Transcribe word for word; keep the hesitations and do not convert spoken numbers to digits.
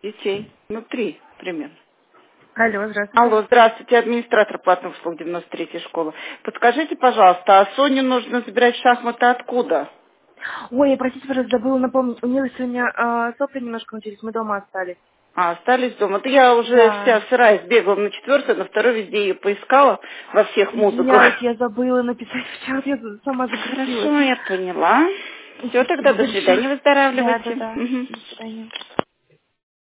детей. Ну, три примерно. Алло, здравствуйте. Алло, здравствуйте, администратор платных услуг девяносто третьей школы. Подскажите, пожалуйста, а Соню нужно забирать в шахматы откуда? Ой, простите, пожалуйста, забыла напомнить. У нее сегодня э, сопли немножко начались, мы дома остались. А, остались дома. Это я уже вся Да. сырая сбегала на четвертую, на второй везде ее поискала во всех Извиняюсь, музыках. я забыла написать в чат, я сама загрузилась. Хорошо, я поняла. Все, тогда Спасибо до большое. свидания, Да, да, выздоравливайте. да. Мгм. До свидания.